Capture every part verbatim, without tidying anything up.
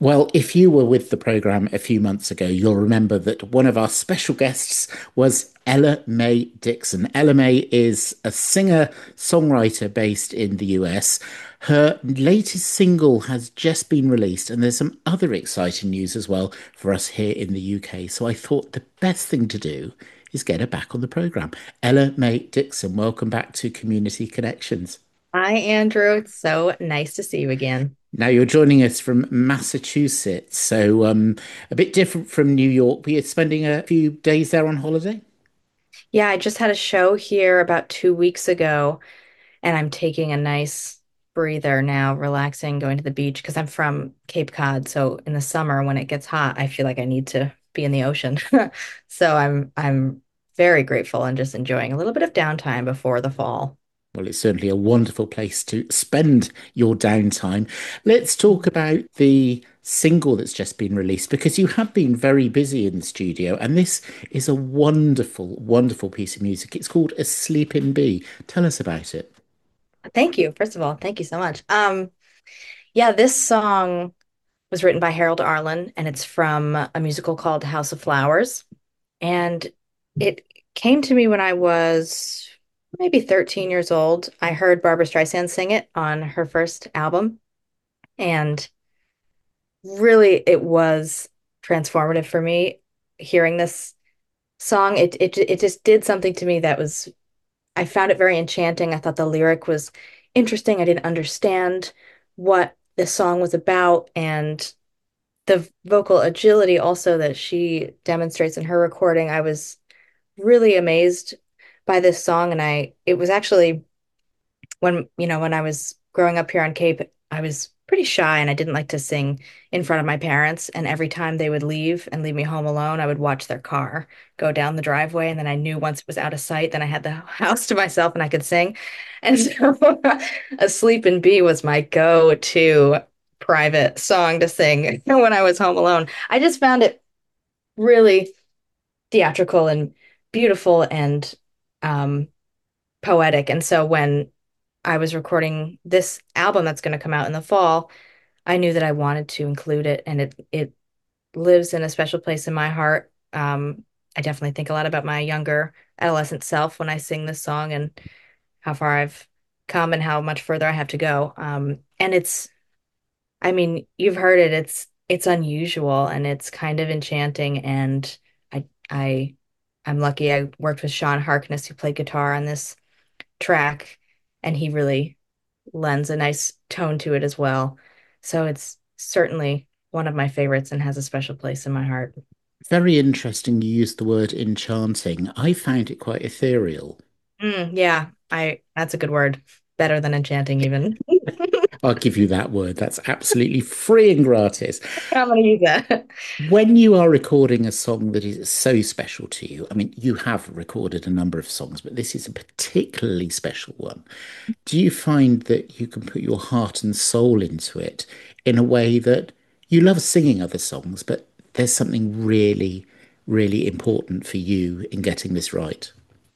Well, if you were with the program a few months ago, you'll remember that one of our special guests was Ella Mae Dixon. Ella Mae is a singer songwriter based in the U S. Her latest single has just been released, and there's some other exciting news as well for us here in the U K. So I thought the best thing to do is get her back on the program. Ella Mae Dixon, welcome back to Community Connections. Hi, Andrew. It's so nice to see you again. Now you're joining us from Massachusetts, so um, a bit different from New York. But you're spending a few days there on holiday. Yeah, I just had a show here about two weeks ago, and I'm taking a nice breather now, relaxing, going to the beach because I'm from Cape Cod. So in the summer when it gets hot, I feel like I need to be in the ocean. So I'm I'm very grateful and just enjoying a little bit of downtime before the fall. Well, it's certainly a wonderful place to spend your downtime. Let's talk about the single that's just been released because you have been very busy in the studio, and this is a wonderful, wonderful piece of music. It's called A Sleeping Bee. Tell us about it. Thank you. First of all, thank you so much. Um, yeah, this song was written by Harold Arlen, and it's from a musical called House of Flowers. And it came to me when I was maybe thirteen years old. I heard Barbara Streisand sing it on her first album, and really it was transformative for me hearing this song. It it it just did something to me that was I found it very enchanting. I thought the lyric was interesting. I didn't understand what this song was about, and the vocal agility also that she demonstrates in her recording. I was really amazed by this song, and I it was actually when you know when I was growing up here on Cape, I was pretty shy and I didn't like to sing in front of my parents, and every time they would leave and leave me home alone, I would watch their car go down the driveway, and then I knew once it was out of sight, then I had the house to myself and I could sing. And so Asleep and Bee was my go-to private song to sing when I was home alone. I just found it really theatrical and beautiful and um, poetic. And so when I was recording this album that's going to come out in the fall, I knew that I wanted to include it, and it it lives in a special place in my heart. Um, I definitely think a lot about my younger adolescent self when I sing this song and how far I've come and how much further I have to go. Um, and it's, I mean, you've heard it. It's it's unusual and it's kind of enchanting. And I I I'm lucky I worked with Sean Harkness who played guitar on this track, and he really lends a nice tone to it as well. So it's certainly one of my favorites and has a special place in my heart. Very interesting. You used the word enchanting. I found it quite ethereal. Mm, yeah, I that's a good word. Better than enchanting even. I'll give you that word. That's absolutely free and gratis. I'm gonna use that. When you are recording a song that is so special to you, I mean, you have recorded a number of songs, but this is a particularly special one. Do you find that you can put your heart and soul into it in a way that you love singing other songs, but there's something really, really important for you in getting this right?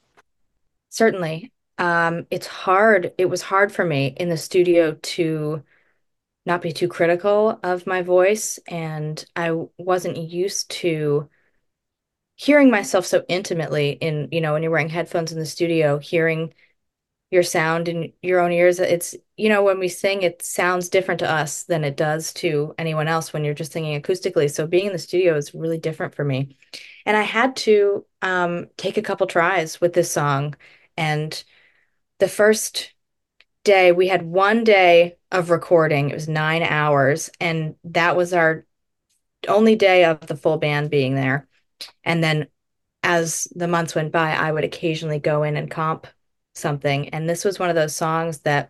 Certainly. Um, it's hard. It was hard for me in the studio to not be too critical of my voice, and I wasn't used to hearing myself so intimately in, you know, when you're wearing headphones in the studio, hearing your sound in your own ears. It's, you know, when we sing, it sounds different to us than it does to anyone else when you're just singing acoustically. So being in the studio is really different for me. And I had to um, take a couple tries with this song. And the first day, we had one day of recording. It was nine hours. And that was our only day of the full band being there. And then as the months went by, I would occasionally go in and comp something. And this was one of those songs that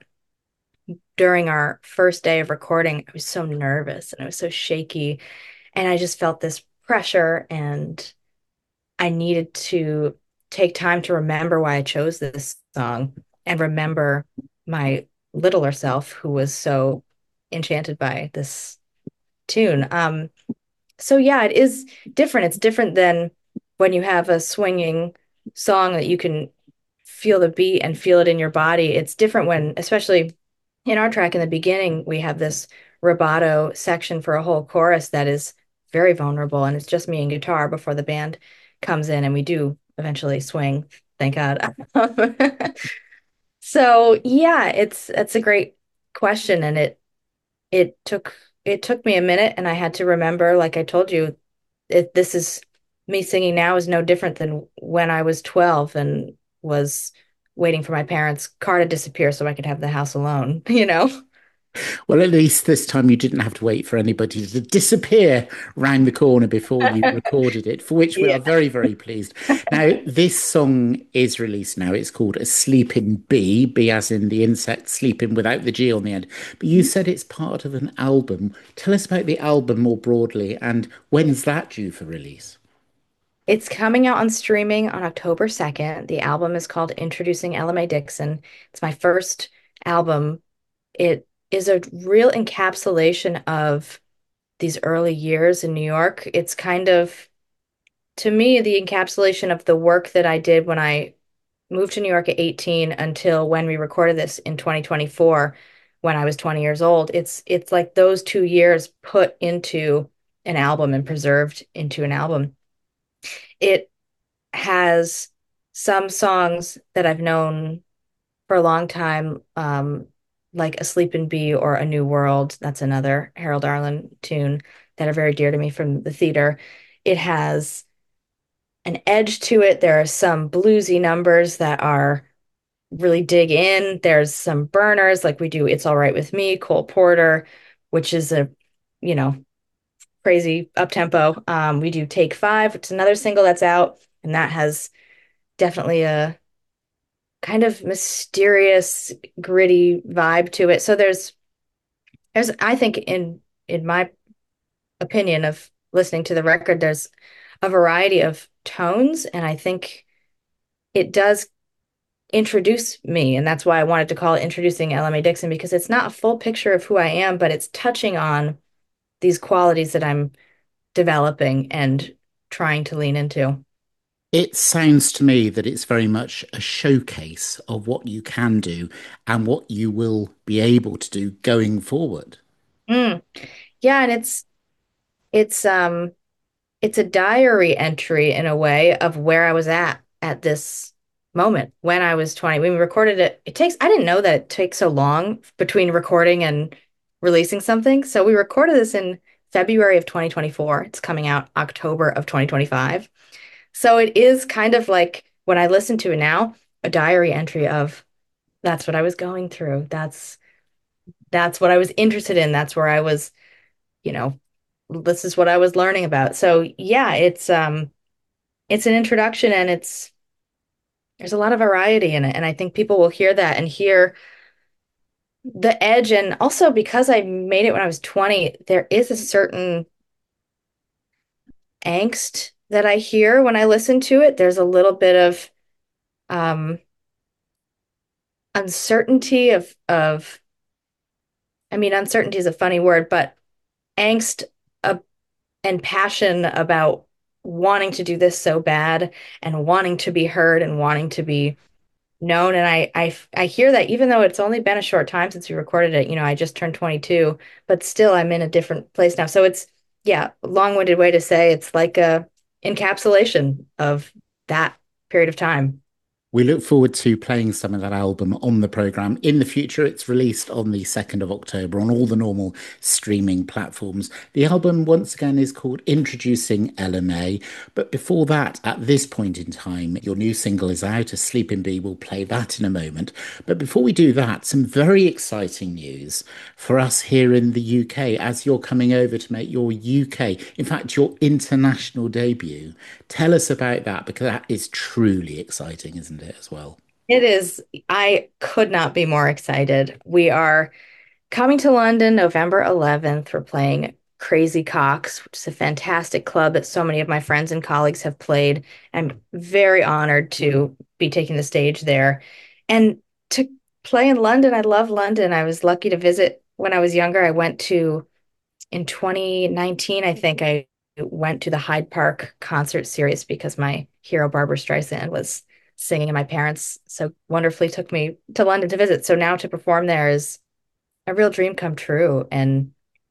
during our first day of recording, I was so nervous and I was so shaky. And I just felt this pressure, and I needed to take time to remember why I chose this song and remember my littler self who was so enchanted by this tune. Um, so yeah, it is different. It's different than when you have a swinging song that you can feel the beat and feel it in your body. It's different when, especially in our track in the beginning, we have this rubato section for a whole chorus that is very vulnerable, and it's just me and guitar before the band comes in, and we do eventually swing, thank God. So yeah, it's it's a great question, and it it took it took me a minute, and I had to remember, like I told you, it this is me singing now is no different than when I was twelve and was waiting for my parents' car to disappear so I could have the house alone, you know? Well, at least this time you didn't have to wait for anybody to disappear round the corner before you recorded it, for which we Yeah. are very, very pleased. Now, this song is released now. It's called A Sleeping Bee, bee as in the insect, sleeping without the G on the end. But you said it's part of an album. Tell us about the album more broadly, and when's that due for release? It's coming out on streaming on October second. The album is called Introducing Ella Mae Dixon. It's my first album. It is a real encapsulation of these early years in New York. It's kind of, to me, the encapsulation of the work that I did when I moved to New York at eighteen until when we recorded this in twenty twenty-four when I was twenty years old. It's it's like those two years put into an album and preserved into an album. It has some songs that I've known for a long time, um, like A Sleepin' Bee or A New World. That's another Harold Arlen tune that are very dear to me from the theater. It has an edge to it. There are some bluesy numbers that are really dig in. There's some burners, like we do It's All Right With Me, Cole Porter, which is a, you know, crazy up tempo. Um, we do Take Five, which is another single that's out, and that has definitely a kind of mysterious, gritty vibe to it. So there's there's I think in in my opinion of listening to the record, there's a variety of tones, and I think it does introduce me, and that's why I wanted to call it Introducing Ella Mae Dixon, because it's not a full picture of who I am, but it's touching on these qualities that I'm developing and trying to lean into. It sounds to me that it's very much a showcase of what you can do and what you will be able to do going forward. Mm. Yeah, and it's it's um it's a diary entry in a way of where I was at at this moment when I was twenty. We recorded it. It takes, I didn't know that it takes so long between recording and releasing something. So we recorded this in February of twenty twenty-four. It's coming out October of twenty twenty-five. So it is kind of like when I listen to it now, a diary entry of that's what I was going through. That's that's what I was interested in. That's where I was, you know, this is what I was learning about. So yeah, it's um it's an introduction, and it's there's a lot of variety in it. And I think people will hear that and hear the edge. And also because I made it when I was twenty, there is a certain angst that I hear when I listen to it. There's a little bit of um uncertainty of of I mean, uncertainty is a funny word, but angst uh, and passion about wanting to do this so bad and wanting to be heard and wanting to be known. And I, I, I hear that even though it's only been a short time since we recorded it, you know, I just turned twenty-two, but still I'm in a different place now. So it's, yeah, long-winded way to say it's like a encapsulation of that period of time. We look forward to playing some of that album on the program in the future. It's released on the second of October on all the normal streaming platforms. The album, once again, is called Introducing Ella Mae. But before that, at this point in time, your new single is out, A Sleeping Bee. We'll play that in a moment. But before we do that, some very exciting news for us here in the U K as you're coming over to make your U K, in fact, your international debut. Tell us about that because that is truly exciting, isn't it, as well? It is, I could not be more excited. We are coming to London November eleventh. We're playing Crazy Cocks, which is a fantastic club that so many of my friends and colleagues have played. I'm very honored to be taking the stage there. And to play in London, I love London. I was lucky to visit when I was younger. I went to, in twenty nineteen, I think I went to the Hyde Park concert series because my hero Barbara Streisand was singing, and my parents so wonderfully took me to London to visit. So now to perform there is a real dream come true. And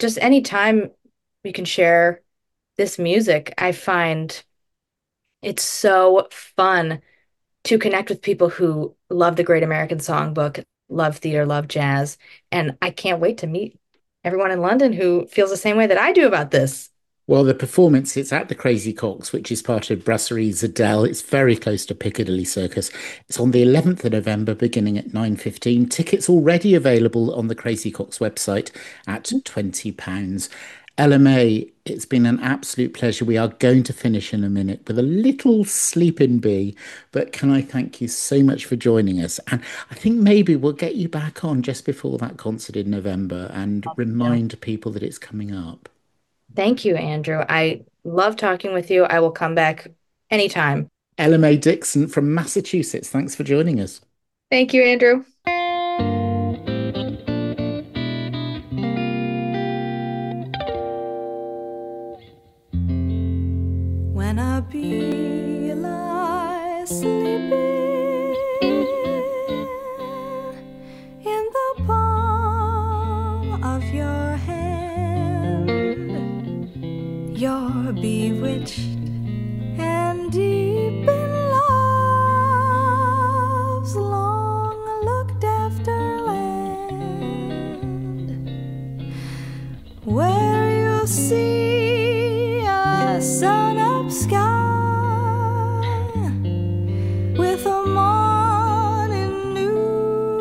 just any time you can share this music, I find it's so fun to connect with people who love the Great American Songbook, love theater, love jazz, and I can't wait to meet everyone in London who feels the same way that I do about this. Well, the performance, it's at the Crazy Coqs, which is part of Brasserie Zadel. It's very close to Piccadilly Circus. It's on the eleventh of November, beginning at nine fifteen. Tickets already available on the Crazy Coqs website at twenty pounds. Ella May, it's been an absolute pleasure. We are going to finish in a minute with a little sleeping bee, but can I thank you so much for joining us? And I think maybe we'll get you back on just before that concert in November and Yeah. remind people that it's coming up. Thank you, Andrew. I love talking with you. I will come back anytime. Ella Mae Dixon from Massachusetts. Thanks for joining us. Thank you, Andrew. When a bee lies sleeping in the palm of your hand, you're bewitched and deep in love's long looked after land, where you see a sun-up sky with a morning new,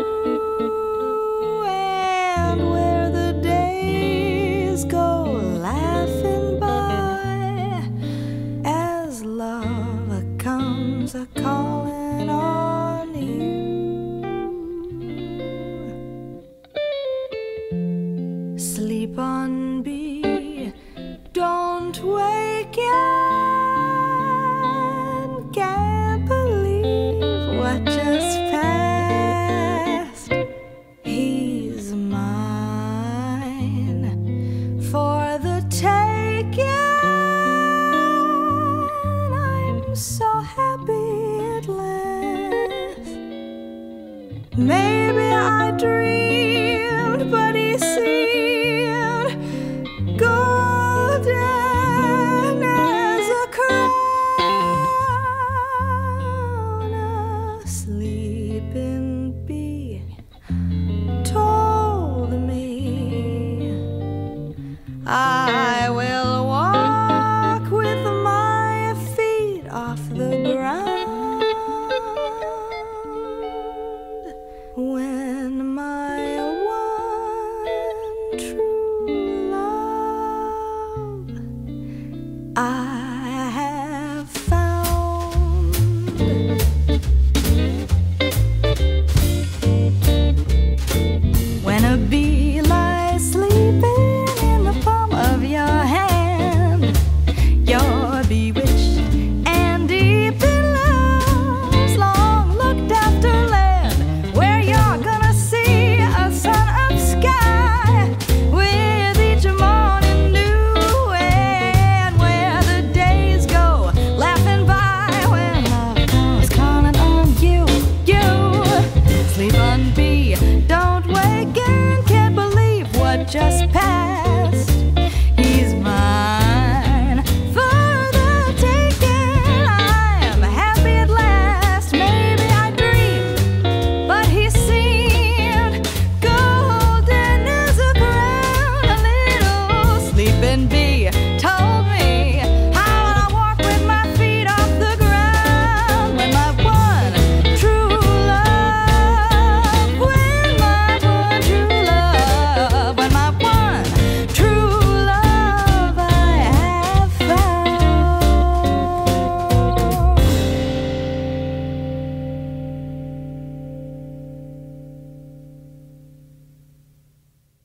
and where the days go laughing by as love comes a calling on you. Sleep on, bee, don't wake yet. Can't believe what just passed. He's mine for the taking. I'm so happy at last. Maybe I dreamed, but he seemed golden as a crown. A sleeping bee told me I will walk with my feet off the ground when my one true love I